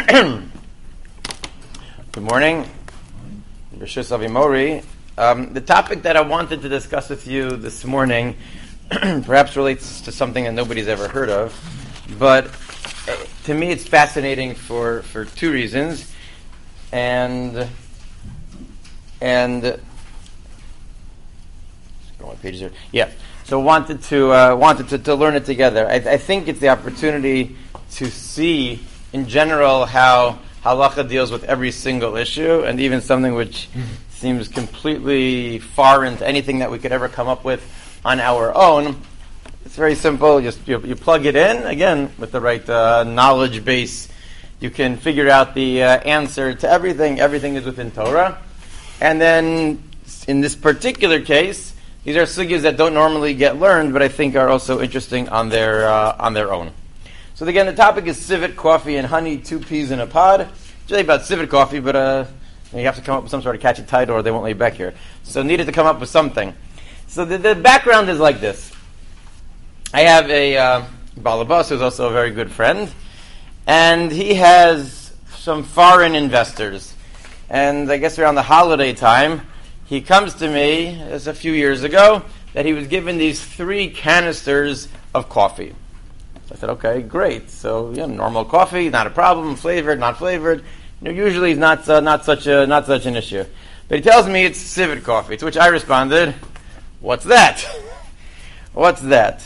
Good morning. Rishus Avimori. The topic that I wanted to discuss with you this morning perhaps relates to something that nobody's ever heard of, but to me it's fascinating for two reasons, and go on pages here. Yeah. So wanted to learn it together. I think it's the opportunity to see in general how halacha deals with every single issue, and even something which seems completely foreign to anything that we could ever come up with on our own. It's very simple. You plug it in, again, with the right knowledge base. You can figure out the answer to everything. Everything is within Torah. And then, in this particular case, these are sugyas that don't normally get learned, but I think are also interesting on their own. So again, the topic is civet coffee and honey, 2 peas in a pod. It's really about civet coffee, but you have to come up with some sort of catchy title or they won't let you back here. So needed to come up with something. So the background is like this. I have a balabas who's also a very good friend, and he has some foreign investors. And I guess around the holiday time, he comes to me, as a few years ago, that he was given these 3 canisters of coffee. I said, okay, great. So, normal coffee, not a problem. Flavored, not flavored. Usually it's not such an issue. But he tells me it's civet coffee, to which I responded, what's that? What's that?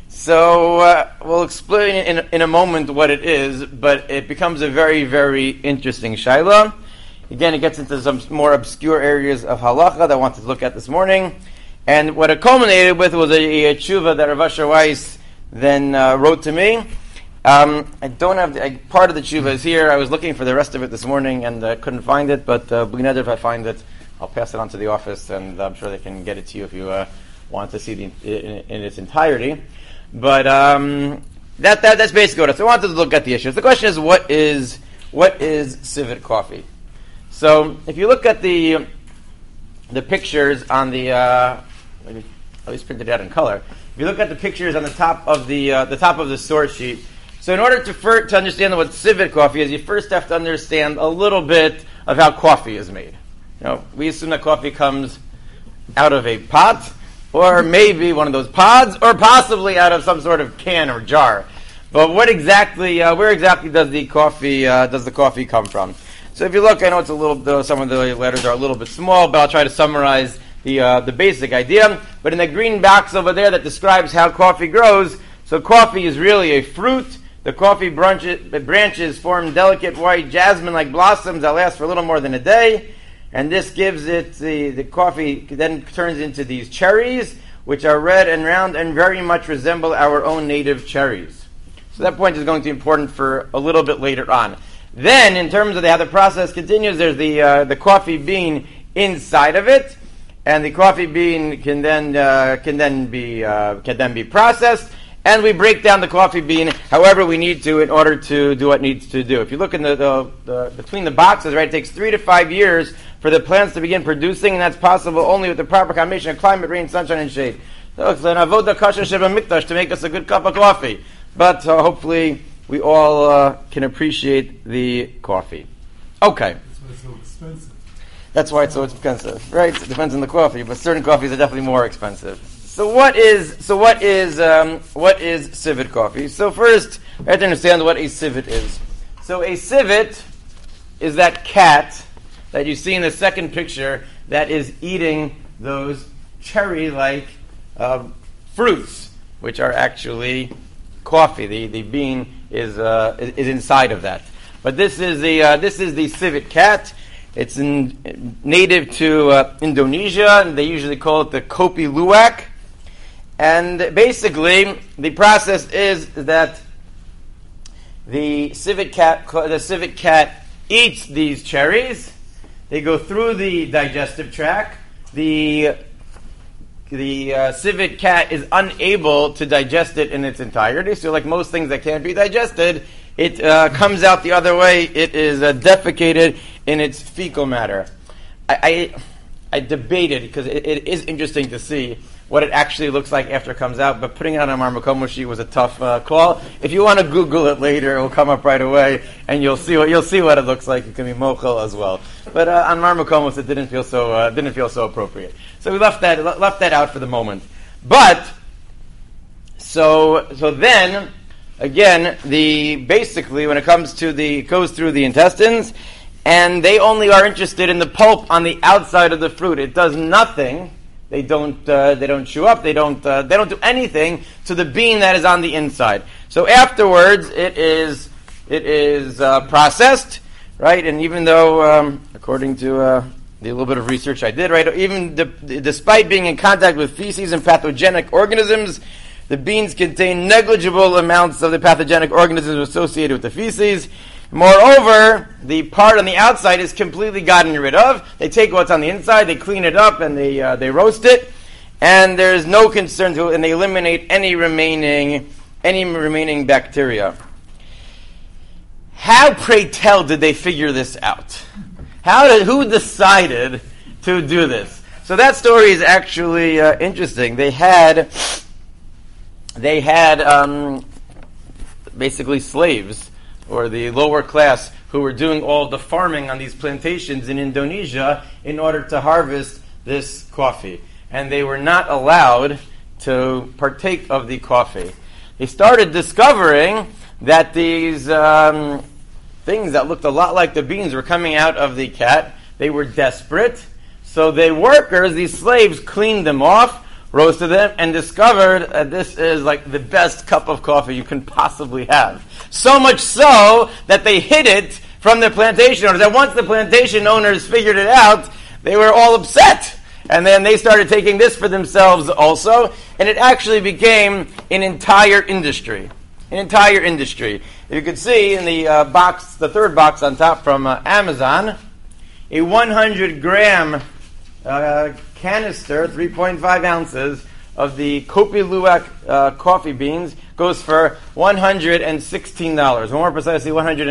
So, we'll explain in a moment what it is, but it becomes a very, very interesting shaila. Again, it gets into some more obscure areas of halacha that I wanted to look at this morning. And what it culminated with was a tshuva that Rav Asher Weiss then wrote to me. I don't have part of the tshuva is here. I was looking for the rest of it this morning and couldn't find it, but if I find it, I'll pass it on to the office, and I'm sure they can get it to you if you want to see it in its entirety. But that's basically what it is. So I wanted to look at the issues. The question is, what is civet coffee? So if you look at the pictures on the at least printed out in color. If you look at the pictures on the top of the source sheet, so in order to understand what civet coffee is, you first have to understand a little bit of how coffee is made. We assume that coffee comes out of a pot, or maybe one of those pods, or possibly out of some sort of can or jar. But where exactly does the coffee come from? So if you look, I know it's a little. Some of the letters are a little bit small, but I'll try to summarize the basic idea. But in the green box over there that describes how coffee grows, so coffee is really a fruit. The coffee branches form delicate white jasmine-like blossoms that last for a little more than a day, and this gives it the coffee then turns into these cherries, which are red and round and very much resemble our own native cherries. So that point is going to be important for a little bit later on. Then, in terms of how the process continues, there's the coffee bean inside of it, and the coffee bean can then be processed, and we break down the coffee bean however we need to in order to do what needs to do. If you look in the between the boxes, right, it takes 3 to 5 years for the plants to begin producing, and that's possible only with the proper combination of climate, rain, sunshine, and shade. So it's an avoda kasher sheba mikdash to make us a good cup of coffee. But hopefully we all can appreciate the coffee. Okay. That's why it's so expensive. That's why it's so expensive, right? It depends on the coffee, but certain coffees are definitely more expensive. So what is civet coffee? So first, we have to understand what a civet is. So a civet is that cat that you see in the second picture that is eating those cherry-like fruits, which are actually coffee. The bean is inside of that. But this is the civet cat. It's native to Indonesia, and they usually call it the kopi luwak. And basically, the process is that the civet cat eats these cherries. They go through the digestive tract. The civet cat is unable to digest it in its entirety. So, like most things that can't be digested, it comes out the other way. It is defecated in its fecal matter. I debated, because it is interesting to see what it actually looks like after it comes out, but putting it on a marmakomo sheet was a tough call. If you want to Google it later, it will come up right away, and you'll see what it looks like. It can be mochel as well, but on marmakomos it didn't feel so appropriate. So we left that out for the moment. But so then again, basically when it comes to it goes through the intestines, and they only are interested in the pulp on the outside of the fruit. It does nothing. They don't chew up. They don't do anything to the bean that is on the inside. So afterwards, it is processed, right? And even though, according to the little bit of research I did, right, even despite being in contact with feces and pathogenic organisms, the beans contain negligible amounts of the pathogenic organisms associated with the feces. Moreover, the part on the outside is completely gotten rid of. They take what's on the inside, they clean it up, and they roast it, and there's no concern to it, and they eliminate any remaining bacteria. How, pray tell, did they figure this out? Who decided to do this? So that story is actually interesting. They had basically slaves, or the lower class, who were doing all the farming on these plantations in Indonesia in order to harvest this coffee. And they were not allowed to partake of the coffee. They started discovering that these things that looked a lot like the beans were coming out of the cat. They were desperate. So the workers, these slaves, cleaned them off, roasted them, and discovered that this is like the best cup of coffee you can possibly have. So much so that they hid it from the plantation owners. And once the plantation owners figured it out, they were all upset. And then they started taking this for themselves also. And it actually became an entire industry. An entire industry. You could see in the box, the third box on top from Amazon, a 100-gram canister, 3.5 ounces, of the Kopi Luwak coffee beans goes for $116. More precisely,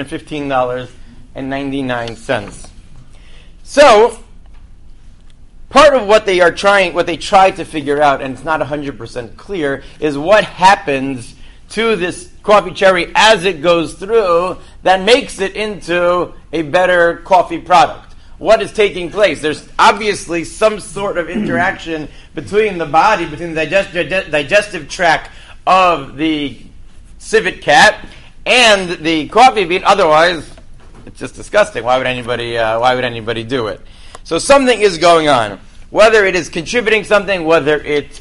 $115.99. So, part of what they try to figure out, and it's not 100% clear, is what happens to this coffee cherry as it goes through that makes it into a better coffee product. What is taking place? There's obviously some sort of interaction between the body, between the digestive tract of the civet cat and the coffee bean. Otherwise, it's just disgusting. Why would anybody do it? So something is going on. Whether it is contributing something, whether it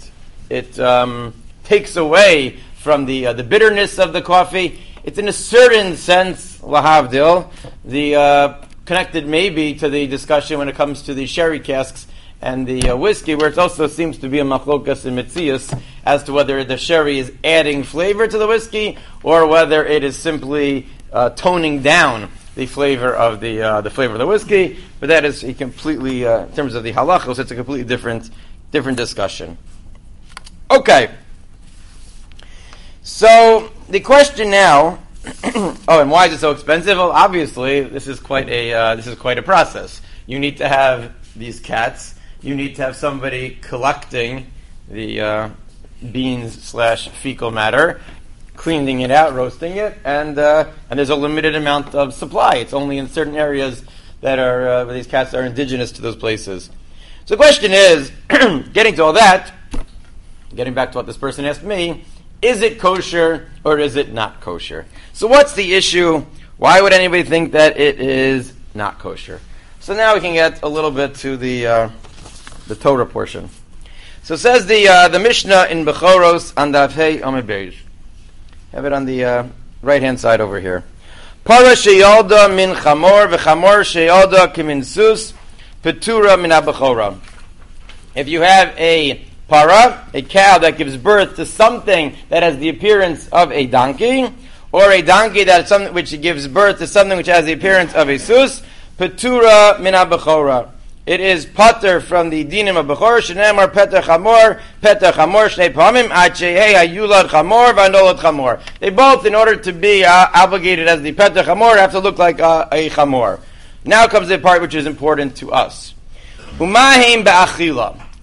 takes away from the bitterness of the coffee, it's in a certain sense, lahavdil, connected maybe to the discussion when it comes to the sherry casks and the whiskey, where it also seems to be a machlokas and mitzias as to whether the sherry is adding flavor to the whiskey or whether it is simply toning down the flavor of the whiskey. But that is a completely, in terms of the halachos, it's a completely different discussion. Okay. So the question now. Oh, and why is it so expensive? Well, obviously, this is quite a process. You need to have these cats. You need to have somebody collecting the beans / fecal matter, cleaning it out, roasting it, and there's a limited amount of supply. It's only in certain areas that are where these cats are indigenous to those places. So the question is, getting to all that, getting back to what this person asked me. Is it kosher or is it not kosher? So what's the issue? Why would anybody think that it is not kosher? So now we can get a little bit to the Torah portion. So it says the Mishnah in Bechoros on Daf Hey Amud Beis. Have it on the right hand side over here. Para sheyalda min chamor v'chamor sheyalda kimin sus petura min habechora. If you have a para, a cow that gives birth to something that has the appearance of a donkey, or a donkey that is something which gives birth to something which has the appearance of a sus, petura min habechora. It is pater from the dinim of bechor. Shenemar peter chamor shnei pamim ad shehei hayulad chamor v'anolad chamor. They both, in order to be obligated as the peter chamor, have to look like a chamor. Now comes the part which is important to us. Umahim be'achila.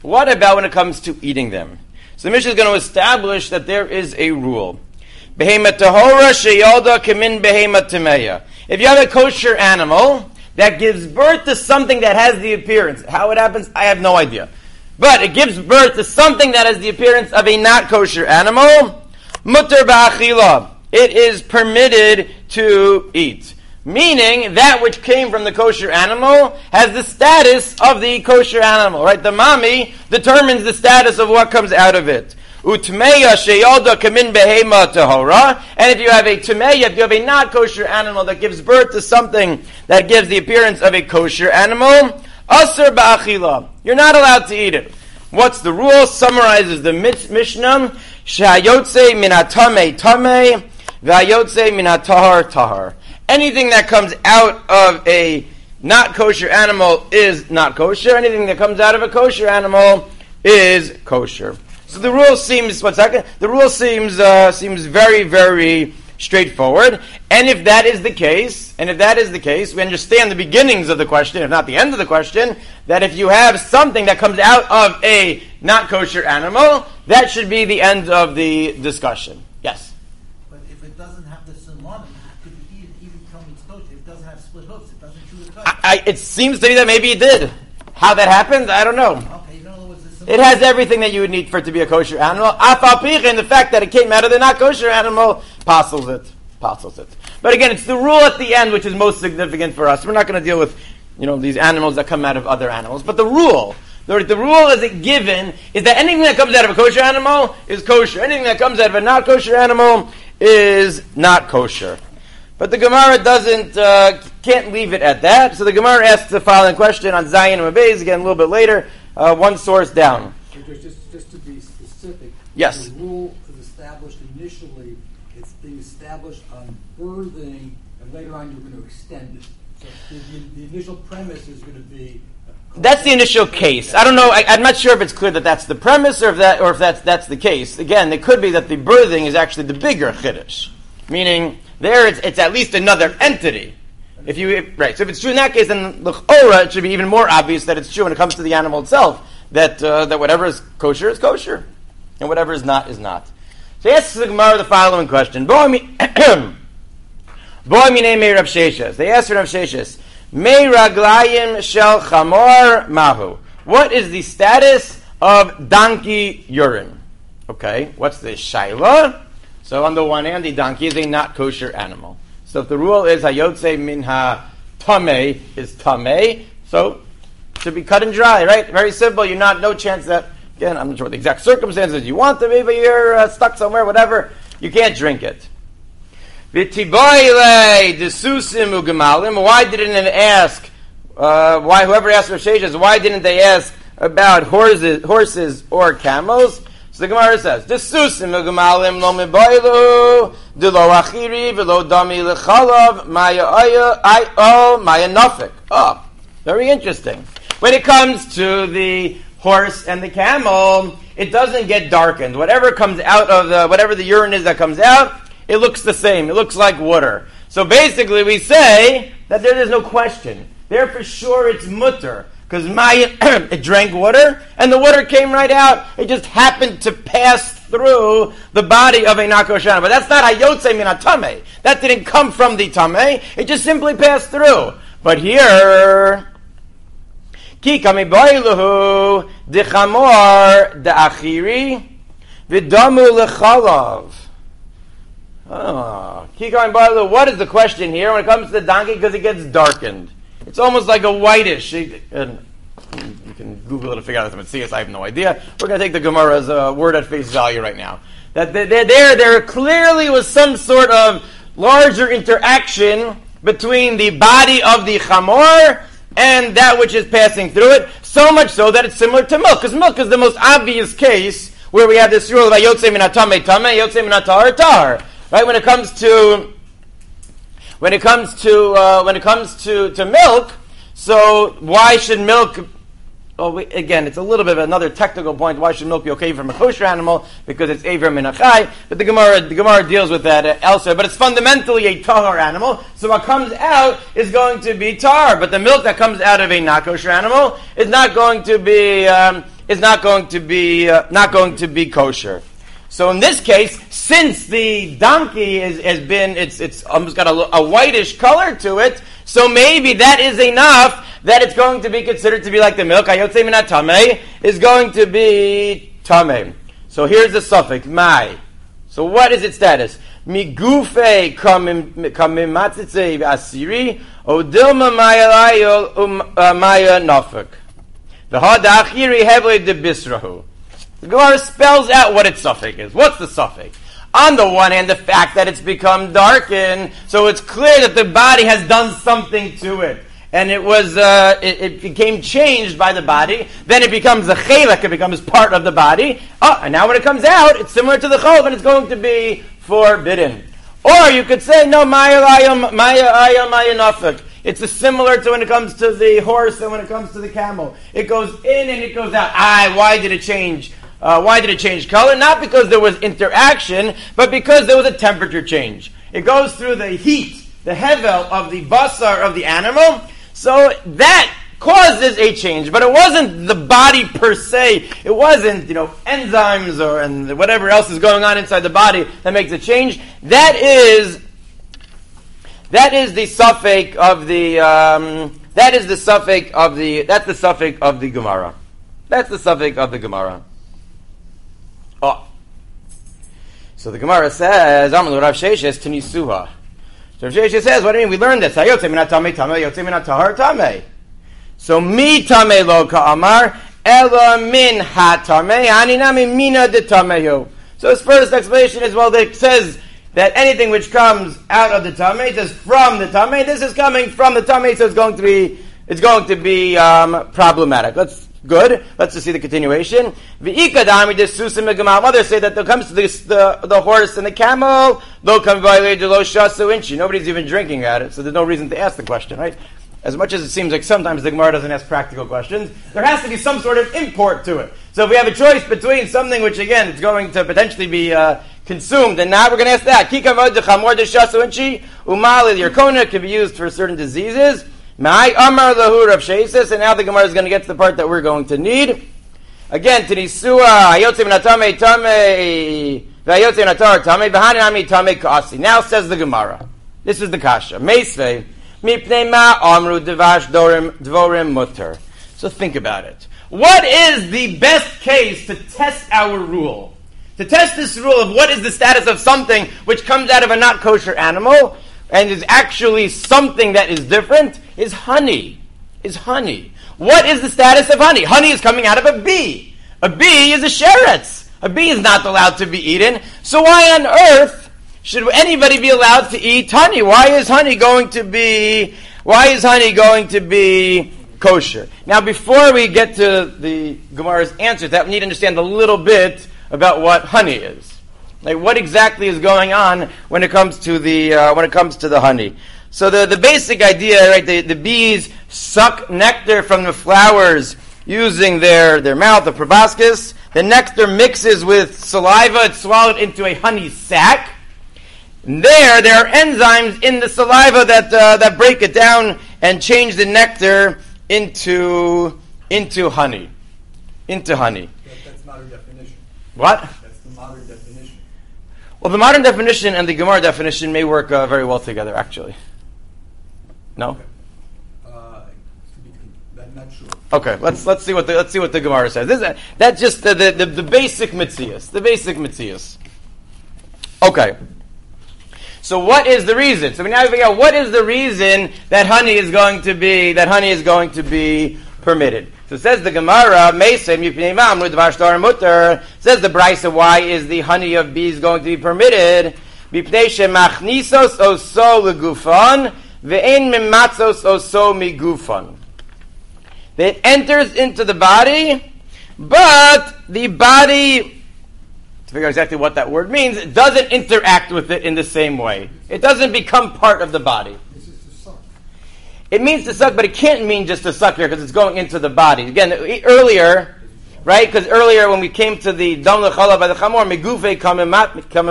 what about when it comes to eating them? So the Mishnah is going to establish that there is a rule. Behemat tahora sheyalda kamin behemat tameya. If you have a kosher animal that gives birth to something that has the appearance, how it happens, I have no idea. But it gives birth to something that has the appearance of a not kosher animal, mutter ba'achila. It is permitted to eat. Meaning, that which came from the kosher animal has the status of the kosher animal, right? The mami determines the status of what comes out of it. Utmeya sheyalda kamin behema tahora. And if you have a tmeya, if you have a not kosher animal that gives birth to something that gives the appearance of a kosher animal, asur ba'achila. You're not allowed to eat it. What's the rule? Summarizes the Mishnah. Shayotze minatame tame, vayotze minatahar tahar. Anything that comes out of a not kosher animal is not kosher. Anything that comes out of a kosher animal is kosher. So the rule seems, The rule seems very, very straightforward. And if that is the case, we understand the beginnings of the question, if not the end of the question, that if you have something that comes out of a not kosher animal, that should be the end of the discussion. Yes? But if it doesn't have the simonim, how could you even tell me it's kosher? It doesn't have split hooves, it doesn't chew the cut. It seems to me that maybe it did. How that happened, I don't know. Okay, you don't know what's the simonim. It has everything that you would need for it to be a kosher animal. And the fact that it came out of the not kosher animal apostles it. But again, it's the rule at the end which is most significant for us. We're not going to deal with, these animals that come out of other animals. But the rule as a given is that anything that comes out of a kosher animal is kosher. Anything that comes out of a not kosher animal is not kosher. But the Gemara can't leave it at that. So the Gemara asks the following question on Zayin and Mabez, again a little bit later, one source down. Just to be specific, yes. The rule is established initially, it's being established on birthing, and later on you're going to extend it. So the initial premise is going to be... That's the initial case. I don't know. I'm not sure if it's clear that that's the premise or if that's the case. Again, it could be that the birthing is actually the bigger chiddush, meaning there it's at least another entity. So if it's true in that case, then l'chora it should be even more obvious that it's true when it comes to the animal itself that whatever is kosher, and whatever is not, is not. So he asks the Gemara the following question: Boy minei mei Rav Sheshes. They asked Rav Sheshes, Mei raglayim shel chamor mahu. What is the status of donkey urine? Okay, what's the shaila? So on the one hand, the donkey is a not kosher animal. So if the rule is hayotze min ha tamei is tamei, so it should be cut and dry, right? Very simple. No chance that, again, I'm not sure what the exact circumstances you want to be, but you're stuck somewhere, whatever, you can't drink it. Why didn't it ask? Whoever asked Rav Sheshes, why didn't they ask about horses or camels? So the Gemara says, "Desusim ugamalim lo mebaylu de lo achiri v'lo dami lechalav maya nafik." Oh, very interesting. When it comes to the horse and the camel, it doesn't get darkened. Whatever comes out of whatever the urine is that comes out, it looks the same. It looks like water. So basically we say that there is no question. There for sure it's mutter. Because it drank water, and the water came right out. It just happened to pass through the body of a nakoshana. But that's not hayotze min hatamei. That didn't come from the tamei. It just simply passed through. But here, ki kamibayluhu dechamor deachiri v'damu lechalav. What is the question here when it comes to the donkey? Because it gets darkened. It's almost like a whitish. And you can Google it to figure out if it's CS. I have no idea. We're going to take the Gemara's word at face value right now. That there clearly was some sort of larger interaction between the body of the chamor and that which is passing through it. So much so that it's similar to milk. Because milk is the most obvious case where we have this rule of yotze min hatamei tamei, yotze min hatahar tahar. Right? When it comes to milk, so why should milk? Again, it's a little bit of another technical point. Why should milk be okay from a kosher animal? Because it's aver min achai. But the Gemara deals with that elsewhere. But it's fundamentally a tahar animal. So what comes out is going to be tahar. But the milk that comes out of a not kosher animal is not going to be is not going to be kosher. So in this case, since the donkey it's almost got a whitish color to it, so maybe that is enough that it's going to be considered to be like the milk. Hayotze min hatamei is going to be tamei. So here's the suffix mai. So what is its status? Migufe kamimatzitze asiri odilma mayalayol maya nafik. The hadachiri hevle de bisrahu. The Gemara spells out what its suffix is. What's the suffix? On the one hand, the fact that it's become darkened, so it's clear that the body has done something to it. And it was, it became changed by the body. Then it becomes a chelek, it becomes part of the body. And now when it comes out, it's similar to the chol, and it's going to be forbidden. Or you could say, no, maya nafik. It's similar to when it comes to the horse and when it comes to the camel. It goes in and it goes out. Why did it change? Why did it change color? Not because there was interaction, but because there was a temperature change. It goes through the heat, the hevel of the basar of the animal, so that causes a change. But it wasn't the body per se. It wasn't, enzymes and whatever else is going on inside the body that makes a change. That is the suffix of the. That's the suffix of the Gemara. That's the suffix of the Gemara. Oh. So the Gemara says, Amar Rav Sheshes Tenisuha. So Rav Sheshes says, what do you mean? We learned this. Hayotze min hatamei tamei, hayotze min hatahar tamei. So mi tamei lo ka'amar, ela min hatamei, haninami mina de tameyu. So his first explanation is, well, it says that anything which comes out of the tamei, it says from the tamei. This is coming from the tamei, so it's going to be problematic. Good. Let's just see the continuation. Others say that it comes to the horse and the camel. Nobody's even drinking at it, so there's no reason to ask the question, right? As much as it seems like sometimes the Gemara doesn't ask practical questions, there has to be some sort of import to it. So if we have a choice between something which, again, is going to potentially be consumed, and now we're going to ask that. Yerkona can be used for certain diseases. My Amar Lahu Rav Sheshes, and now the Gemara is going to get to the part that we're going to need. Again, Tenisua, Hayotze min hatamei tamei, v'hayotze min hatar tamei, v'hanami tamei ka'asi. Now says the Gemara. This is the kasha. Meisvei, mipnei ma amru devash dvorim mutter. So think about it. What is the best case to test our rule? To test this rule of what is the status of something which comes out of a not kosher animal, and is actually something that is different, is honey. What is the status of honey? Honey is coming out of a bee. A bee is a sheretz. A bee is not allowed to be eaten. So why on earth should anybody be allowed to eat honey? Why is honey going to be kosher? Now, before we get to the Gemara's answer to that, we need to understand a little bit about what honey is. Like, what exactly is going on when it comes to the honey? So the basic idea, right? The bees suck nectar from the flowers using their mouth, the proboscis. The nectar mixes with saliva; it's swallowed into a honey sac. And there are enzymes in the saliva that break it down and change the nectar into honey. That's modern definition. What? That's the modern definition. Well, the modern definition and the Gemara definition may work very well together, actually. No? Okay. I'm not sure. Okay, let's see what the Gemara says. That's just the basic mitzias. The basic mitzias. Okay. So what is the reason? So we now figure out what is the reason that honey is going to be permitted. So says the Gemara, says the Brisa, why is the honey of bees going to be permitted? It enters into the body, but the body, to figure out exactly what that word means, it doesn't interact with it in the same way. It doesn't become part of the body. This is to suck. It means to suck, but it can't mean just to suck here because it's going into the body. Again, earlier, right? Because earlier when we came to the dam lechala by the chamor, megufe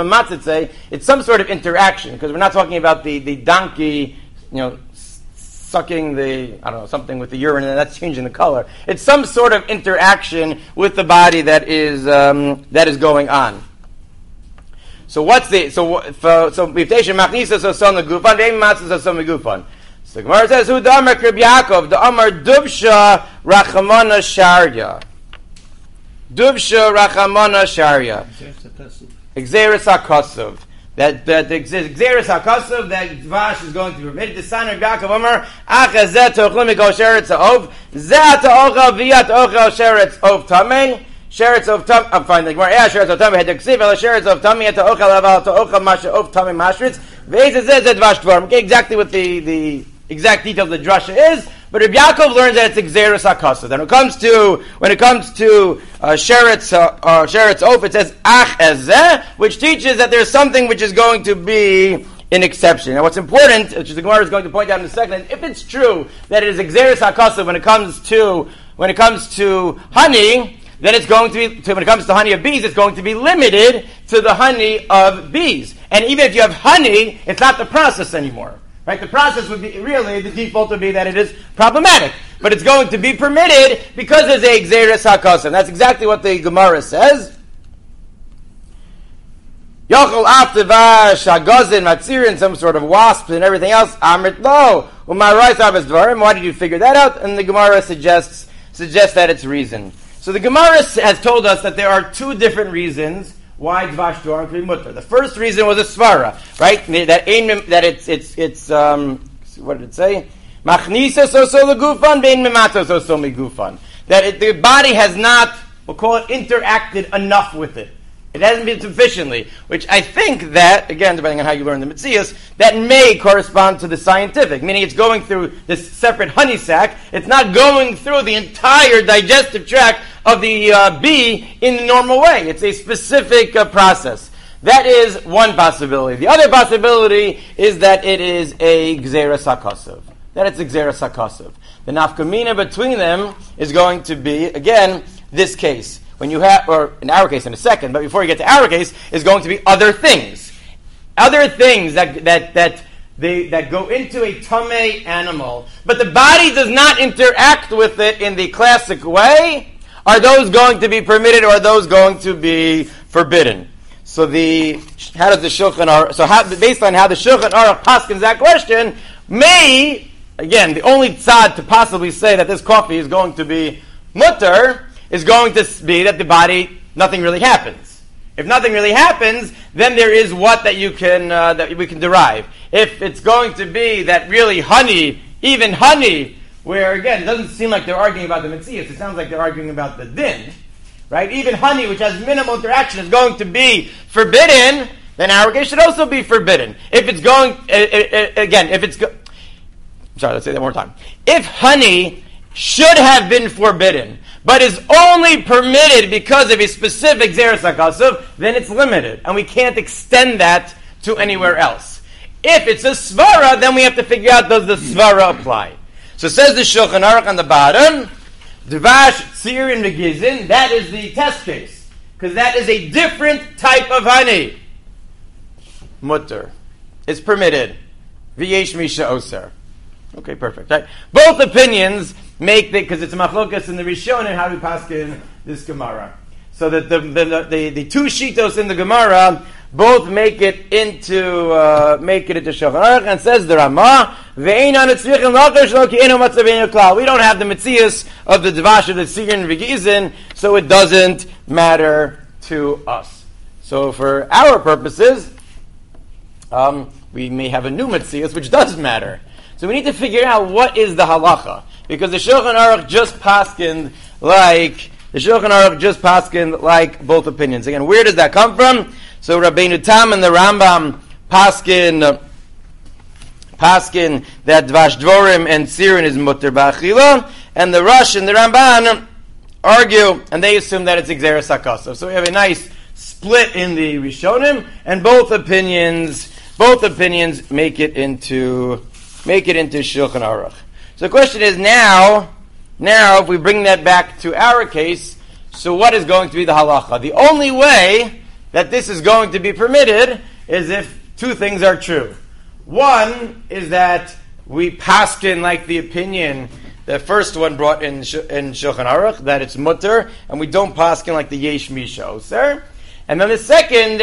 kamematzitze, it's some sort of interaction because we're not talking about the donkey, sucking something with the urine, and that's changing the color. It's some sort of interaction with the body that is going on. So what's the Miftation Machnisa Soson the Gufan, Ve'im Matzah Soson the Gufan. So the Gemara says, Hu Damar Krib Yaakov, the Amar Dubsha Rachamana Sharya. Dubsha Rachamana Sharya. Exeris HaKosov. That the Exeris HaKosov, that Dvash is going to be permitted. The son of Yaakov Amar, Ach Ezet Tochlim Mikol Sheretz HaOv, Zeh Ta'ochel V'yat Ochel Sheretz Ov Tamei, Sheretz Ov Tamei, I'm fine, the Gemara, Sheretz Ov Tamei, had to Ksiv, El Sheretz Ov Tamei, Yat Ta'ochel Aval Ta'ochel Masha Ov Tamei Mashritz, Ve'ez Ezet Dvash Dvarim. Okay, exactly what the exact detail of the drasha is, but Rabbi Yaakov learns that it's Exeris HaKosov. Then when it comes to Sheretz Ov, it says Ach Ezeh, which teaches that there's something which is going to be an exception. Now, what's important, which the Gemara is going to point out in a second, if it's true that it is Exeris HaKosov when it comes to honey, then it's going to be, when it comes to honey of bees, it's going to be limited to the honey of bees. And even if you have honey, it's not the process anymore. Right? The process would be, really, the default would be that it is problematic. But it's going to be permitted because there's a Exeris HaKosov. That's exactly what the Gemara says. Yochel Aftevash, Hagozin, Matzirin, some sort of wasp and everything else. Amrit lo. Why did you figure that out? And the Gemara suggests that it's reason. So the Gemara has told us that there are two different reasons why Dvash Dvarim could be mutter. The first reason was a svara, right? That it's what did it say? Machnisa soso legufan, bein memato soso migufan. That the body has not, we'll call it, interacted enough with it. It hasn't been sufficiently, which I think that, again, depending on how you learn the Metzius, that may correspond to the scientific, meaning it's going through this separate honey sac. It's not going through the entire digestive tract of the bee in the normal way. It's a specific process. That is one possibility. The other possibility is that it is a Gzeras HaKosov. That it's a Gzeras HaKosov. The nafkamina between them is going to be, again, this case. When you have, or in our case in a second, but before you get to our case, is going to be other things. Other things that go into a tamei animal, but the body does not interact with it in the classic way. Are those going to be permitted, or are those going to be forbidden? So based on how the Shulchan Aruch paskins that question, again, the only tzad to possibly say that this coffee is going to be mutter is going to be that the body, nothing really happens. If nothing really happens, then there is that we can derive. If it's going to be that really honey, even honey, where again, it doesn't seem like they're arguing about the Metzius, it sounds like they're arguing about the din, right? Even honey, which has minimal interaction, is going to be forbidden, then arrogance should also be forbidden. If it's going, sorry, let's say that one more time. If honey should have been forbidden, but is only permitted because of a specific Gzeras HaKosov, then it's limited, and we can't extend that to anywhere else. If it's a svara, then we have to figure out, does the svara apply? So says the Shulchan Aruch on the bottom, Dvash, Tzir, and Megizin, that is the test case, because that is a different type of honey. Mutter. It's permitted. V'yesh misha oser. Okay, perfect. Right? Both opinions make because it's a machlokas in the Rishon and how we paskin this Gemara. So that the two shitos in the Gemara both make it into Shulchan Aruch, and says the Ramah, we don't have the Metzius of the Dvash of the Tzir and V'gizin, so it doesn't matter to us. So for our purposes, we may have a new Metzius which does matter. So we need to figure out what is the halacha, because the Shulchan Aruch just paskined like both opinions. Again, where does that come from? So Rabbeinu Tam and the Rambam paskin that Dvash Dvorim and Tsirin is mutter ba'achila, and the Rosh and the Ramban argue, and they assume that it's Gzeras HaKosov. So we have a nice split in the Rishonim, and both opinions make it into Shulchan Aruch. So the question is now if we bring that back to our case, so what is going to be the halacha? The only way that this is going to be permitted is if two things are true. One is that we paskin like the opinion, the first one brought in Shulchan Aruch, that it's mutter, and we don't paskin like the Yesh Misha Oser. And then the second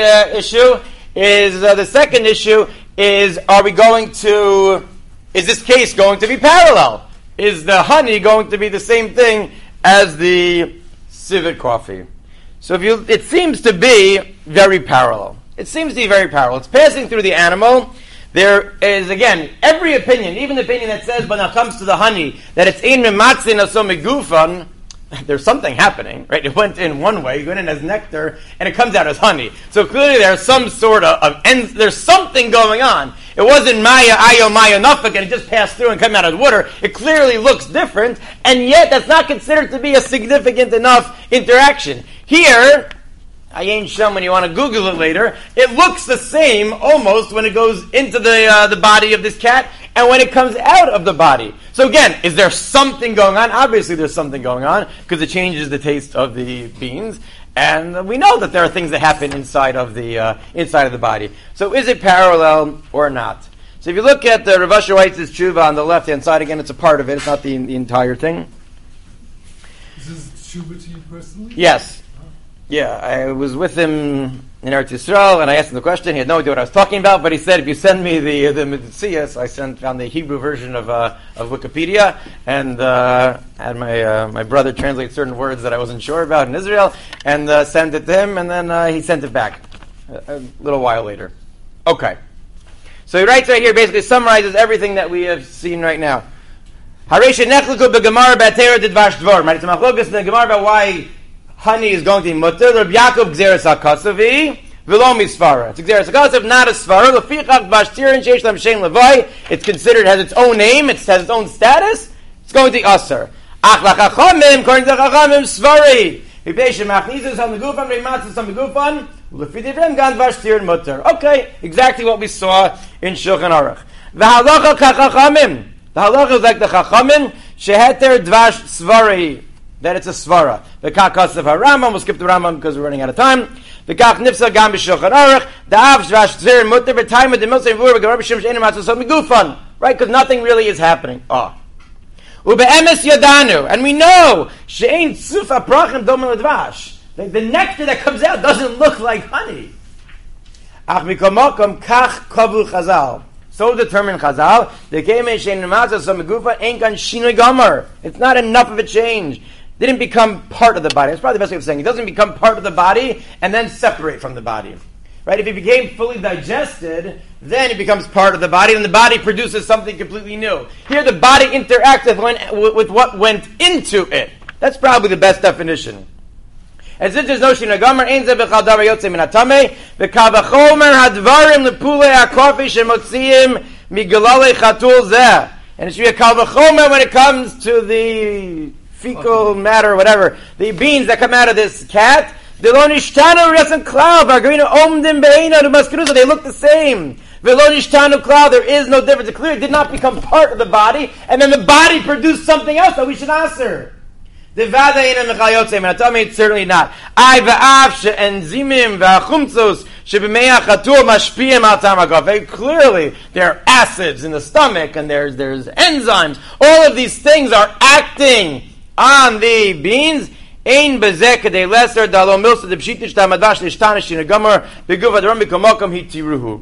issue is, are we going to, is this case going to be parallel? Is the honey going to be the same thing as the civet coffee? So it seems to be very parallel. It seems to be very parallel. It's passing through the animal. There is, again, every opinion, even the opinion that says, when it comes to the honey, that it's ein mematzin aso megufan, there's something happening, right? It went in one way, it went in as nectar, and it comes out as honey. So clearly there's some sort of there's something going on. It wasn't maya, ayo, maya, nafak, and it just passed through and came out as water. It clearly looks different, and yet that's not considered to be a significant enough interaction. Here, Ayin Shem, when you want to Google it later, it looks the same almost when it goes into the body of this cat and when it comes out of the body. So again, is there something going on? Obviously there's something going on because it changes the taste of the beans. And we know that there are things that happen inside of the body. So is it parallel or not? So if you look at the Rav Asher Weitz's tshuva on the left-hand side, again, it's a part of it. It's not the entire thing. This is tshuva to you personally? Yes. Yeah, I was with him in Eretz Yisrael, and I asked him the question. He had no idea what I was talking about, but he said, if you send me the Metzias, I found the Hebrew version of Wikipedia, and had my brother translate certain words that I wasn't sure about in Israel, and sent it to him, and then he sent it back a little while later. Okay. So he writes right here, basically summarizes everything that we have seen right now. Haresh nechliku begemara b'atera didvash dvar. Right, it's a machlokas in the Gemara about why honey is going to be mutter. Rabbi Yaakov gzeres hakasavi v'lo misvara. It's gzeres hakasav, not a svara. Lefichach v'ashtirin sheish lam shein levai. It's considered, has its own name. It has its own status. It's going to be aser. Ach lachachamim, according to the chachamim, svari. V'pei shemachnizus on the gufan, v'matzis on the gufan. L'fidivrim gan v'ashtirin mutter. Okay, exactly what we saw in Shulchan Aruch. V'halacha kachachamim. The halacha is like the chachamim. Sheheter dvash svari. That it's a svara. The kach kasav haRambam. We'll skip the Rambam because we're running out of time. The kach nifsa gam b'shulchan aruch. The av shvash tzir mutter b'tayim with the milsei v'ur b'garab b'shem she'enim atzosot migufan. Right, because nothing really is happening. Ube'emes yadanu, and we know she'ein tzufa prachim domel advash. The nectar that comes out doesn't look like honey. Ach mikomokom kach kavu chazal. So determined Chazal, the keimei she'ein atzosot migufan ain't gan shinoi gomer. It's not enough of a change. Didn't become part of the body. That's probably the best way of saying it. It doesn't become part of the body and then separate from the body. Right? If it became fully digested, then it becomes part of the body, and the body produces something completely new. Here the body interacts with what went into it. That's probably the best definition. And since there's no shinagamar, ein zeh b'chal davar yotzei min hatamei, v'kavachomer hadvarim lepulei hakofi shemotziim migalalei chatul zeh. And it should be a kavachomer when it comes to the fecal matter, whatever, the beans that come out of this cat, they look the same. There is no difference. It clearly did not become part of the body, and then the body produced something else that we should answer. It's certainly not. Very clearly, there are acids in the stomach, and there's enzymes. All of these things are acting on the beans. Ein bezek de lesser dalo milsa de pshitish da madash nishtanish in a gomer beguva the rumbikomokam hitiruhu.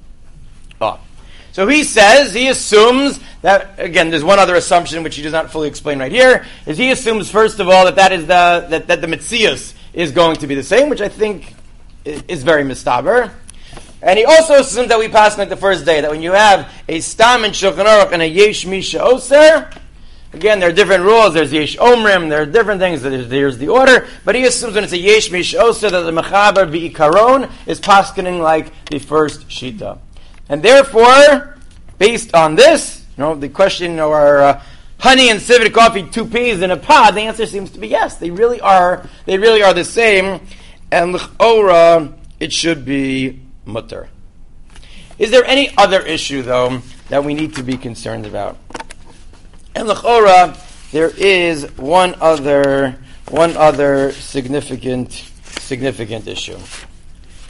So he assumes that, again, there's one other assumption which he does not fully explain right here, is he assumes first of all that is that the Metzias is going to be the same, which I think is very mistaber. And he also assumes that we pass like the first day, that when you have a stam in Shulchan Aruch and a yesh misha oser, again, there are different rules. There's yesh omrim. There are different things. There's the order. But he assumes when it's a yesh mish oser that the mechaber v'ikaron is paskening like the first shita. And therefore, based on this, the question, are honey and civet coffee 2 peas in a pod? The answer seems to be yes. They really are. They really are the same. And l'chora, it should be mutter. Is there any other issue though that we need to be concerned about? And l'chora, there is one other significant issue,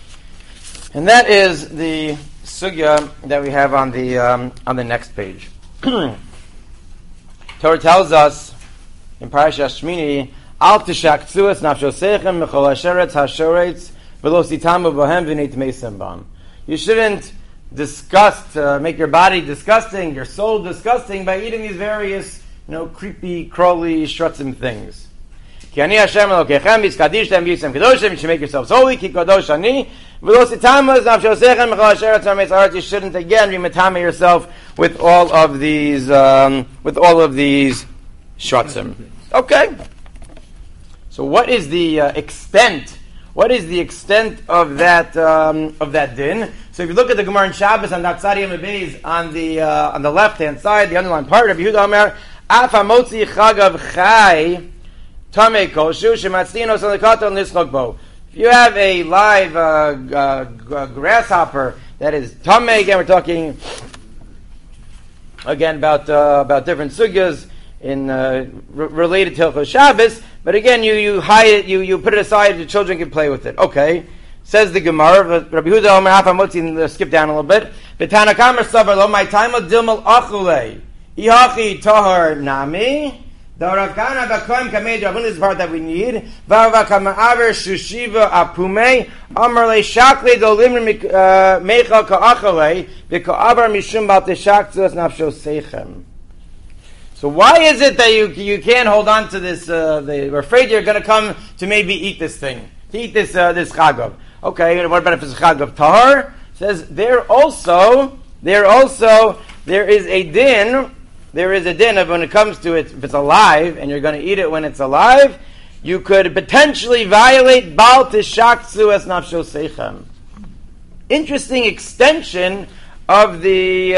and that is the sugya that we have on the next page. Torah tells us in Parashat Shmini, Al tishaktu es nafshosechem mechol hasheretz hashoretz v'lo sitamu bohem v'nei tmeisem bam. You shouldn't make your body disgusting, your soul disgusting by eating these various, creepy, crawly, shrutzim things. Ki ani Hashem Elokechem v'tzkadishtem v'yisem kedoshim. You should make yourselves holy. Ki kadosh ani v'lo sitamu es nafshosechem mechol hasheretz v'nei tmeisem. You shouldn't again be metame yourself with all of these shrutzim. Okay. So what is the extent? What is the extent of that din? So if you look at the Gemara in Shabbos on that Tzadi Beis on the left hand side, the underlying part of Yehuda Omer, Af hamotzi chagav chai tamei koshu shematzino salikaton lischok bo. If you have a live grasshopper that is tamei, again we're talking about different sugyas in related to Hilchos Shabbos, but again, you hide it, you put it aside, the children can play with it. Okay, says the Gemara. Rabbi Yehuda Omer Hafam Motzi. Skip down a little bit. B'Tana Kamer Savar Lo My Time Dilmal Achulei Ihachi Tahar Nami. The Rav Kana Bakoim Kamei Rabun is the part that we need. V'Rav Kama Aver Shushiva Apumei Amar Le Shakle Dolim Mecha Ka'Achalei V'Ka'Avar Mishum Bal Teshaktzos Nafsho Seichem. So why is it that you can't hold on to this? We're afraid you're going to come to maybe eat this thing, to eat this chagav. Okay, what about if it's a chagav tahar? It says there is a din. There is a din of when it comes to it, if it's alive and you're going to eat it when it's alive, you could potentially violate bal tishaktsu es nafsho seichem. Interesting extension of the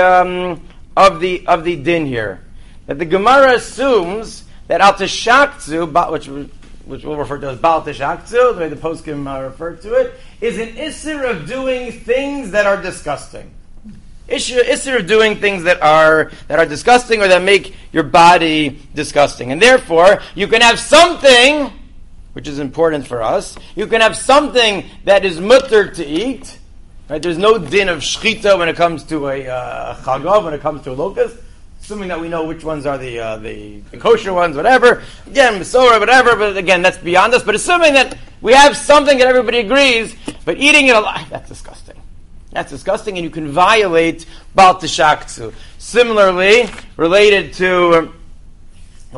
din here. That the Gemara assumes that al tishaktsu, which we'll refer to as bal tishaktsu, the way the poskim refer to it, is an isser of doing things that are disgusting. Isser of doing things that are disgusting or that make your body disgusting. And therefore, you can have something, which is important for us, you can have something that is mutter to eat. Right? There's no din of shchita when it comes to a chagav, when it comes to a locust. Assuming that we know which ones are the kosher ones, whatever. Again, Masorah, whatever, but again, that's beyond us. But assuming that we have something that everybody agrees, but eating it alive, that's disgusting. That's disgusting, and you can violate Bal Tishaktsu. Similarly, related to the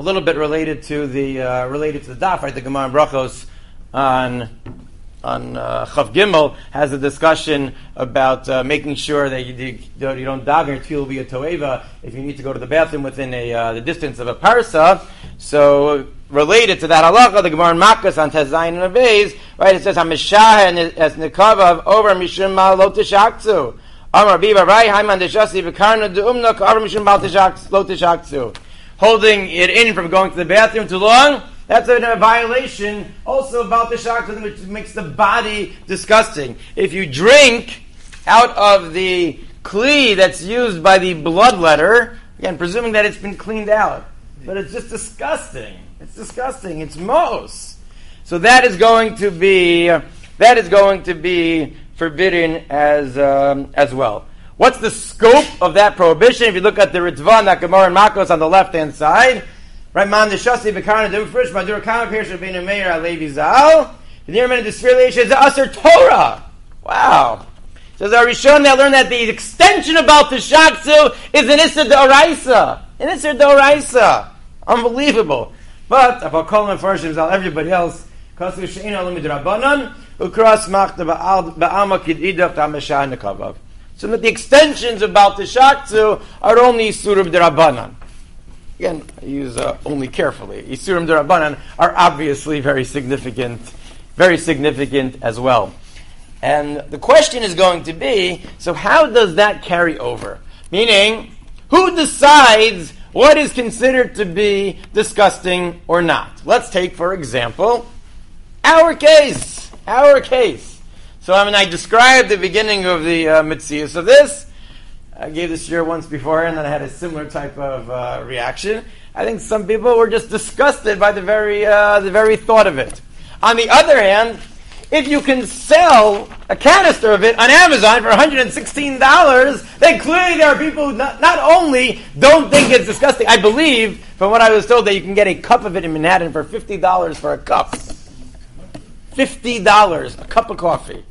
daf, right? The Gemara in Brachos on Chav Gimel has a discussion about making sure that you don't daven, your tefillah will be a toeva if you need to go to the bathroom within the distance of a parsa. So related to that halacha, the Gemara in Makkas on Tezayin and Beis, right? It says Hamishah as nikavav over mishum mal lo tishaktsu. Amar biva rai haiman deshasi v'karna deumna over mishum mal lo tishaktsu. Holding it in from going to the bathroom too long. That's a violation also about the shakta, which makes the body disgusting. If you drink out of the kli that's used by the bloodletter, again, presuming that it's been cleaned out, but it's just disgusting. It's disgusting. It's mos. So that is going to be forbidden as well. What's the scope of that prohibition? If you look at the Ritva, that Gemara and Makos on the left hand side. Right, man, the Shasi Bekarna do first, Madur Kama Pirsha Bein Meir Alevi Zal. The near man of the Sfirlation is the Aser Torah. Wow. Says our Rishon that learned that the extension about the Shaktsu is an Isser D'Oraisa. An Isser D'Oraisa. Unbelievable. But about Kol Mefarshim Zal, everybody else, Kasu Shein Alim Midrabanan, Ukras Machta Ba'alma Kididach Tamashah Nekavav. So that the extensions about the Shaktsu are only Surah D'Rabanan. Again, I use only carefully. Isurim D'Rabbanan are obviously very significant as well. And the question is going to be, so how does that carry over? Meaning, who decides what is considered to be disgusting or not? Let's take, for example, our case. So I described the beginning of the Metzius of this. I gave this year once before, and then I had a similar type of reaction. I think some people were just disgusted by the very thought of it. On the other hand, If you can sell a canister of it on Amazon for $116, then clearly there are people who not only don't think it's disgusting, I believe, from what I was told, that you can get a cup of it in Manhattan for $50 for a cup. $50, a cup of coffee.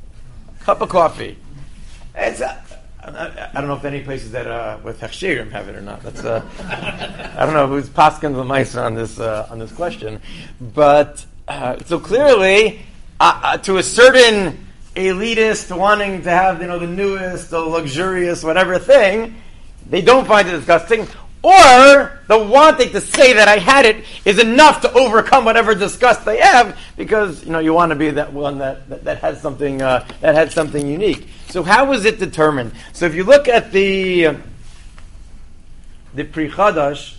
It's I don't know if any places that with Hechshirim have it or not. That's I don't know who's paskin l'maisa on this question, but so clearly to a certain elitist wanting to have the newest, the luxurious, whatever thing, they don't find it disgusting, or the wanting to say that I had it is enough to overcome whatever disgust they have, because you want to be that one that has something unique. So how was it determined? So if you look at the Pri Chadash,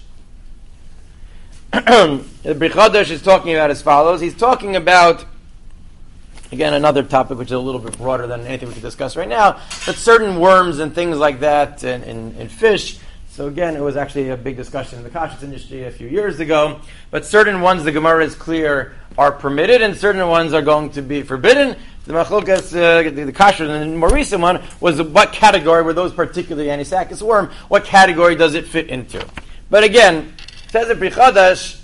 the Pri Chadash is talking about as follows. He's talking about, again, another topic which is a little bit broader than anything we could discuss right now, but certain worms and things like that and fish. So again, it was actually a big discussion in the kashrus industry a few years ago, but certain ones, the Gemara is clear, are permitted, and certain ones are going to be forbidden. The machlokas, the kashrus, and the more recent one was what category were those particularly anisakis worm? What category does it fit into? But again, says the Pri Chadash,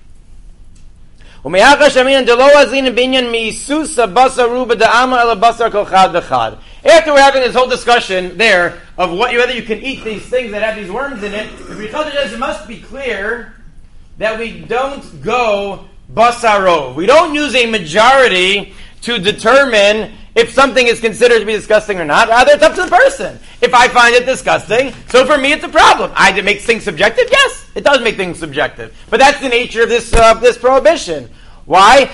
after we're having this whole discussion there of whether you can eat these things that have these worms in it, the Pri Chadash says it must be clear that we don't go basarov. We don't use a majority to determine if something is considered to be disgusting or not. Rather, it's up to the person. If I find it disgusting, so for me it's a problem. It makes things subjective? Yes, it does make things subjective. But that's the nature of this prohibition. Why?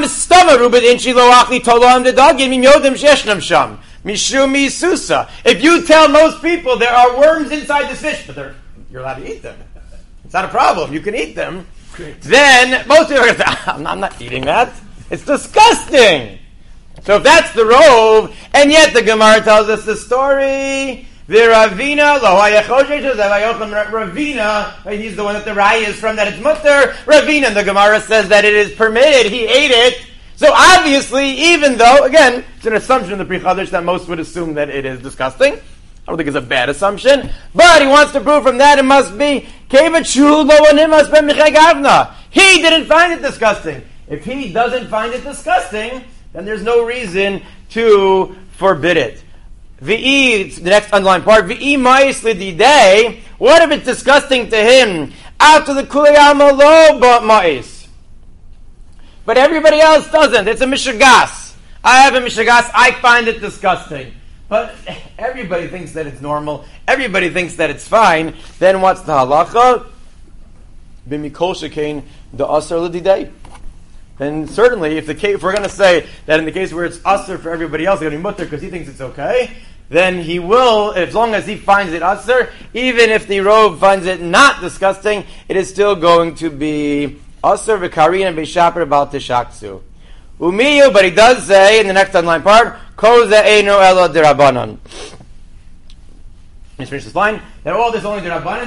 If you tell most people there are worms inside this fish, but you're allowed to eat them. It's not a problem. You can eat them. Great. Then most people are going to say, I'm not eating that. It's disgusting. So if that's the rove, and yet the Gemara tells us the story, the Ravina, Ravina, he's the one that the Raya is from, that it's mutter. Ravina, and the Gemara says that it is permitted. He ate it. So obviously, even though, again, it's an assumption in the Pri Chadash that most would assume that it is disgusting. I don't think it's a bad assumption. But he wants to prove from that it must be, he didn't find it disgusting. If he doesn't find it disgusting, then there's no reason to forbid it. The next underlined part, what if it's disgusting to him? After the kuliyama lo but ma'is. But everybody else doesn't. It's a mishagas. I have a mishagas. I find it disgusting. But everybody thinks that it's normal. Everybody thinks that it's fine. Then what's the halacha? B'mikol shekain the asar l'didei. Then certainly, if we're going to say that in the case where it's asar for everybody else, they're going to be mutter because he thinks it's okay, then he will, as long as he finds it asar, even if the robe finds it not disgusting, it is still going to be asar v'karin b'shaper bal tishaksu. Umiyu, but he does say in the next online part, koze eino elo derabanan. Let's finish this line. That all this only derabanan.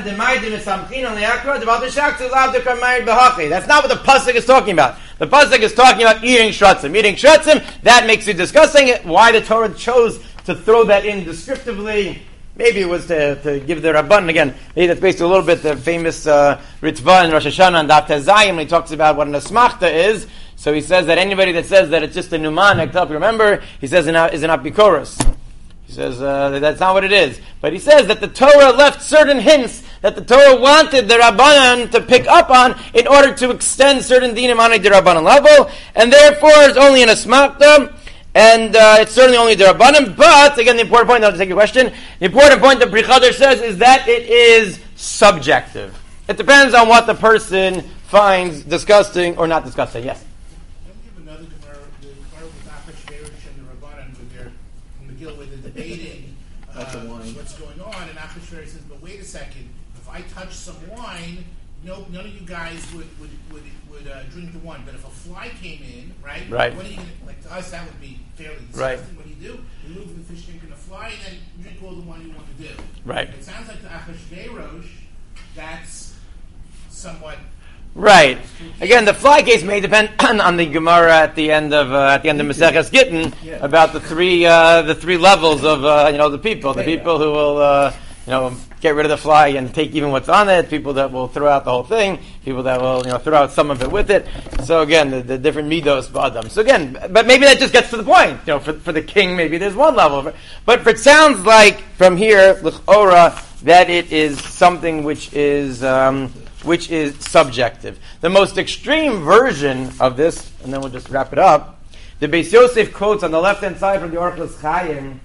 That's not what the pasuk is talking about. The pasuk is talking about eating shratzim. Eating shratzim, that makes it disgusting. Why the Torah chose to throw that in descriptively? Maybe it was to give the Rabban, again, maybe that's based a little bit the famous Ritva in Rosh Hashanah and Daf Tezayim, when he talks about what an asmachta is. So he says that anybody that says that it's just a numanik, to help you remember, he says is an apikoros. He says that's not what it is. But he says that the Torah left certain hints that the Torah wanted the Rabbanan to pick up on in order to extend certain dinim on a Rabbanan level, and therefore it's only an asmachta, and it's certainly only the Rabbanan. But again, the important point, I'll take your question, the important point that Pri Chadash says is that it is subjective. It depends on what the person finds disgusting or not disgusting. Yes? Don't we have another Gemara, the Gemara with Achashverosh and the Rabbanan, when they're in Megillah, where they're debating what's going on, and Achashverosh says, but wait a second, if I touch some wine, none of you guys would drink the wine. But if a fly came in, right? What are you going to, like to us, that would be fairly disgusting. Right. What do? You remove the fish tank and the fly, and then drink all the wine you want to do. Right. It sounds like the Achashverosh, that's somewhat Right. Again, the fly case may depend on the Gemara at the end of Maseches Gittin about the three levels of the people. The people who will get rid of the fly and take even what's on it. People that will throw out the whole thing. People that will throw out some of it with it. So again, the different midos b'adam. So again, but maybe that just gets to the point. For the king, maybe there's one level of it. But it sounds like from here, l'chora, that it is something which is subjective. The most extreme version of this, and then we'll just wrap it up, the Beis Yosef quotes on the left-hand side from the Orchos Chaim,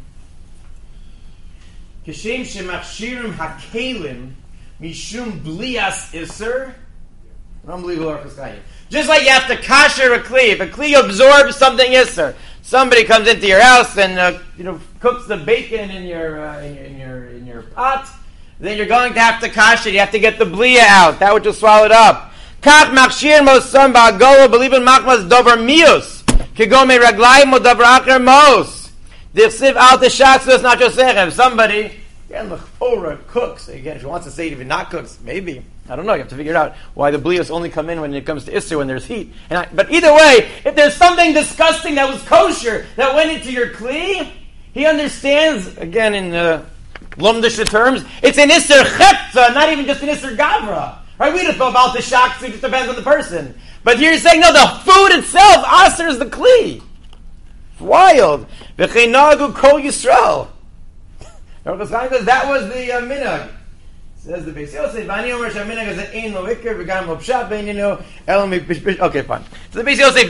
Kishem shemachshirim hakelim mishum blias iser. Unbelievable Orchos Chaim. Just like you have to kasher a kli. If a kli absorbs something iser, somebody comes into your house and cooks the bacon in your pot, then you're going to have to kash it. You have to get the blia out, that which will swallow it up. Kach machshir mosam ba'agola believin machmas dover mius kegome raglayim o dover acher mos. Dichsiv al teshatzu is not just saying. If somebody cooks, again, if he wants to say it even not cooks, maybe. I don't know. You have to figure out why the blios only come in when it comes to Isser, when there's heat. But either way, if there's something disgusting that was kosher that went into your kli, he understands, again, in Lumdisha terms, it's an Isser Chepza, not even just an Isser Gavra. Right? We just know about the Shaks, it just depends on the person. But here you're saying, no, the food itself, Aser is the Kli. It's wild. V'cheinagu kol Yisrael. That was the minhag. Says the Beis Yosef, Vani Omer Shaminhag is an ein lo ikar v'gam lo pshat beininu elam mipishpish. Okay, fine. So the Beis Yosef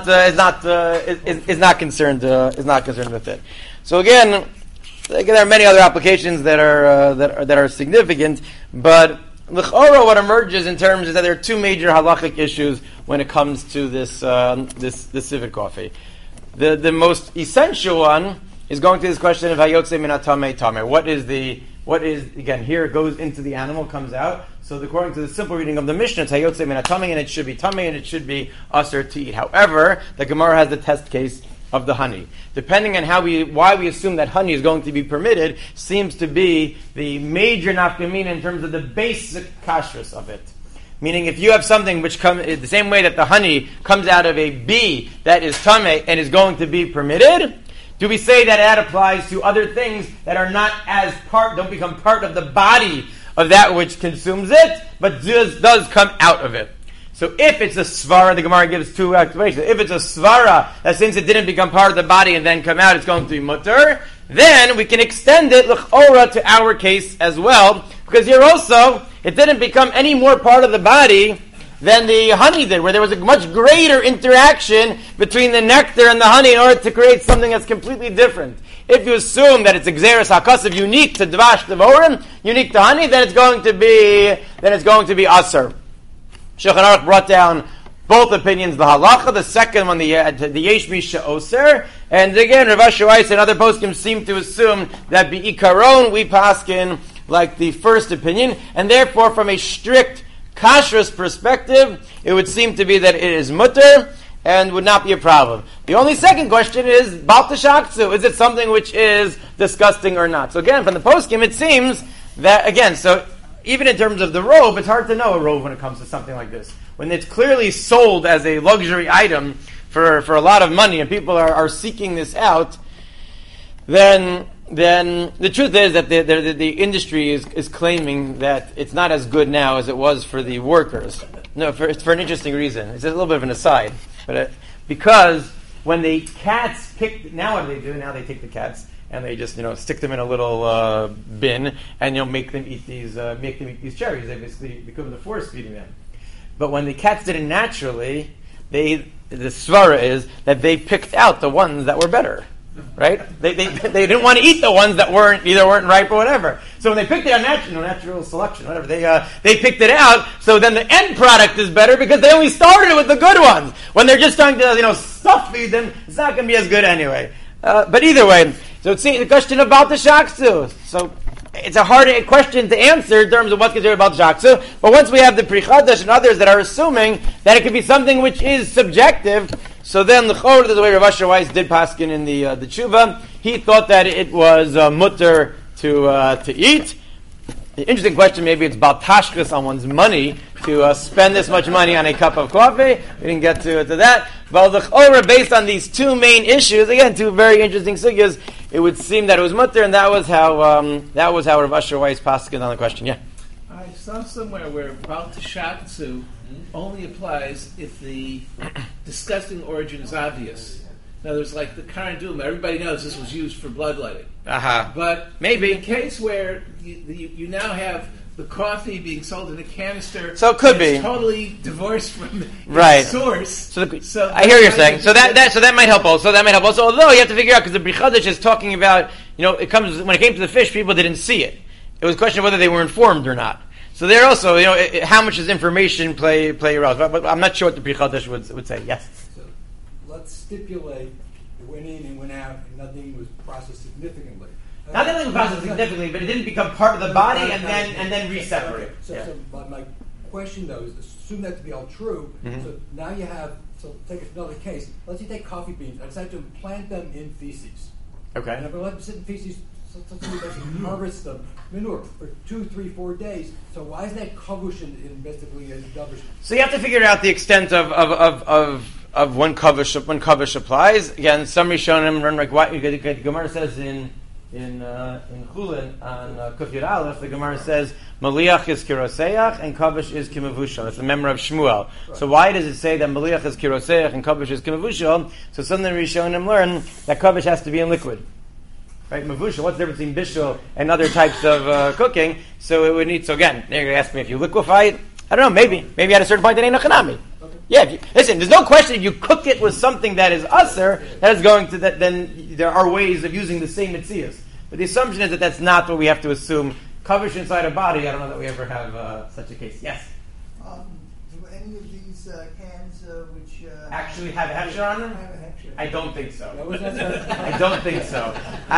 is not concerned with it. So again, there are many other applications that are significant, but l'chora, what emerges in terms is that there are two major halachic issues when it comes to this civet coffee. The most essential one is going to this question of hayotze min hatamei tamer. What is again here? It goes into the animal, comes out. So according to the simple reading of the Mishnah, it's hayotze min hatamei, and it should be tamei, and it should be aser to eat. However, the Gemara has the test case of the honey. Depending on why we assume that honey is going to be permitted, seems to be the major nafkamina in terms of the basic kashrus of it. Meaning, if you have something which comes the same way that the honey comes out of a bee that is tamei and is going to be permitted, do we say that applies to other things that are not don't become part of the body of that which consumes it, but does come out of it? So if it's a svara, the Gemara gives two explanations. If it's a svara, that since it didn't become part of the body and then come out, it's going to be mutter, then we can extend it l'chora to our case as well, because here also, it didn't become any more part of the body than the honey did, where there was a much greater interaction between the nectar and the honey in order to create something that's completely different. If you assume that it's Xeris HaKasav, unique to Dvash Devorim, unique to honey, then it's going to be Aser. Shulchan Aruch brought down both opinions, the halacha, the second one, the yesh misha oser, and again, Rav Asher Weiss and other poskim seem to assume that be'ikaron we paskin like the first opinion, and therefore from a strict kashrus perspective, it would seem to be that it is mutter and would not be a problem. The only second question is bal tashaksu. Is it something which is disgusting or not? So again, from the poskim, it seems that again, so even in terms of the robe, it's hard to know a robe when it comes to something like this. When it's clearly sold as a luxury item for a lot of money and people are seeking this out, then the truth is that the industry is claiming that it's not as good now as it was for the workers. No, it's for an interesting reason. It's a little bit of an aside. But because when the cats now what do they do? Now they take the cats and they just stick them in a little bin and make them eat these cherries. They basically become the force feeding them. But when the cats did it naturally, the svara is that they picked out the ones that were better, right? They didn't want to eat the ones that weren't ripe or whatever. So when they picked it out natural selection, whatever, they picked it out. So then the end product is better because they only started with the good ones. When they're just trying to stuff feed them, it's not going to be as good anyway. But either way, so it's the question about the shaksu. So it's a hard question to answer in terms of what's considered about the shaksu. But once we have the Pri Chadash and others that are assuming that it could be something which is subjective, so then the chor, the way Rav Asher Weiss did paskin in the tshuva, he thought that it was mutter to eat. The interesting question, maybe it's about tashkis on one's money, to spend this much money on a cup of coffee. We didn't get to that. But based on these two main issues, again, two very interesting sugyas, it would seem that it was mutter, and that was how Rav Asher Weiss paskined on the question. Yeah. I saw somewhere where Baal Teshatzu only applies if the disgusting origin is obvious. In other words, like the current doom, everybody knows this was used for bloodletting. But maybe in the case where you now have the coffee being sold in a canister, so it could be totally divorced from the source. So I hear what you're saying. So that might help also. That might help also. Although you have to figure out, because the Bri Chadash is talking about, it comes when it came to the fish, people didn't see it. It was a question of whether they were informed or not. So there also, how much does information play a role? But I'm not sure what the Bri Chadash would say. Yes. So let's stipulate it went in and went out, and nothing was processed significantly. Not that it was processed significantly, but it didn't become part of the body and then re-separate. So my question though is, assume that to be all true. Mm-hmm. So now you have. So take another case. Let's say you take coffee beans. I decide to implant them in feces. Okay. And I'm going to let them sit in feces. So harvest them manure for 2, 3, 4 days. So why is that kavush in basically a davish? So you have to figure out the extent of when kavush applies. Again, some Rishonim run like what the Gemara says in Chulin on Kuf Yud Aleph. The Gemara says Maliach is kiroseach and kavush is kimavushal. It's the member of Shmuel. Right. So why does it say that Maliach is kiroseach and kavush is kimavushal? So some of the Rishonim learn that kavush has to be in liquid. Right, mavushal. What's the difference between bishul and other types of cooking? So it would need. So again, they're going to ask me if you liquefy it. I don't know. Maybe at a certain point it ain't a chanami. Okay. Yeah. Listen, there's no question. If you cook it with something that is aser, that is going to that. Then there are ways of using the same mitzias. But the assumption is that that's not what we have to assume. Kavush inside a body. I don't know that we ever have such a case. Yes. Do any of these cans which actually have hechsher on them? Have a hechsher? I don't think so. I don't think so.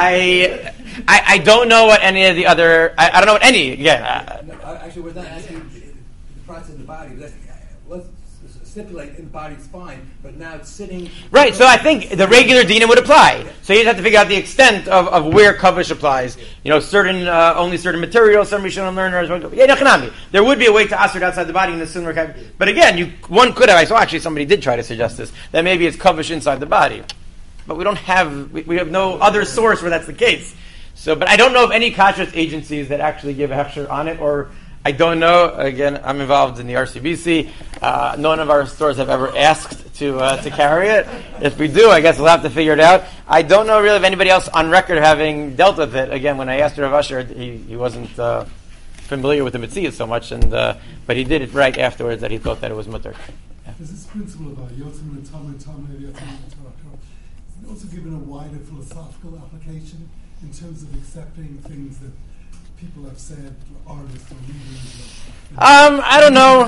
I don't know what any of the other. I don't know what any. Again, actually, we're not asking the process in the body. Let's stipulate in the body it's fine, but now it's sitting. Right. So I think the regular dina would apply. So you have to figure out the extent of where kavush applies. Certain only certain materials. Some Rishonim learners. There would be a way to aser it outside the body in the sooner. But again, one could have. I saw actually somebody did try to suggest this, that maybe it's kavush inside the body, but we don't have. We have no other source where that's the case. So, but I don't know of any kashrut agencies that actually give a hechsher on it, or I don't know. Again, I'm involved in the RCBC. None of our stores have ever asked to carry it. If we do, I guess we'll have to figure it out. I don't know really of anybody else on record having dealt with it. Again, when I asked Rav Asher, he wasn't familiar with the Mitzvah so much, but he did it right afterwards that he thought that it was mutter. Yeah. There's this principle about yotzim and tamei tamei, yotzim and tarakot. Is it also given a wider philosophical application in terms of accepting things that people have said, artists or readers? I don't know.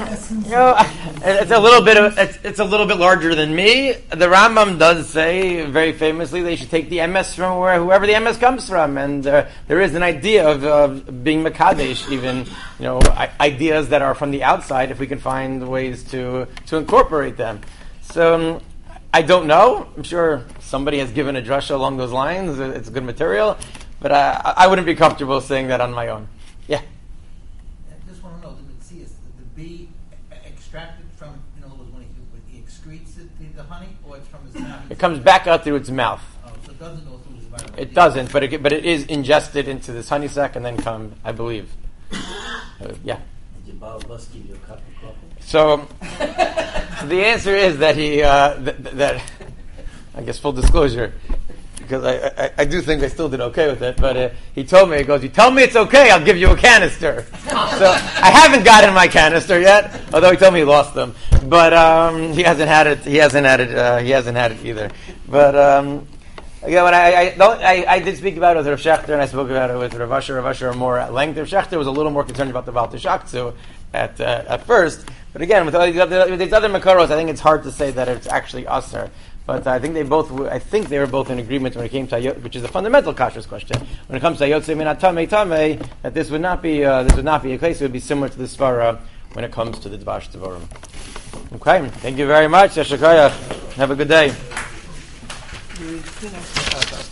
It's a little bit larger than me. The Rambam does say very famously they should take the MS from whoever the MS comes from, and there is an idea of being mekadesh, even ideas that are from the outside, if we can find ways to incorporate them. So I don't know. I'm sure somebody has given a drasha along those lines. It's good material. But I wouldn't be comfortable saying that on my own. Yeah. I just want to know, the bee extracted from, in other words, when he excretes the honey, or it's from his mouth? It comes back out through its mouth. Oh, so it doesn't go through his mouth. It doesn't, but it is ingested into this honey sac and then come, I believe. Yeah. Did your boss give you a cup of coffee? So the answer is that he, that I guess full disclosure, because I do think I still did okay with it, but he told me, you tell me it's okay, I'll give you a canister. So I haven't gotten my canister yet, although he told me he lost them. But he hasn't had it either. But again, when I did speak about it with Rav Shechter, and I spoke about it with Rav Asher more at length. Rav Shechter was a little more concerned about the Baal Teshatzu at first. But again, with these other makaros, I think it's hard to say that it's actually aser. But I think they were both in agreement when it came to which is a fundamental kashrus question. When it comes to yotzei min tamei tamei, that this would not be a case. It would be similar to the svara when it comes to the dvash tavorim. Okay, thank you very much. Yeshakaya. Have a good day.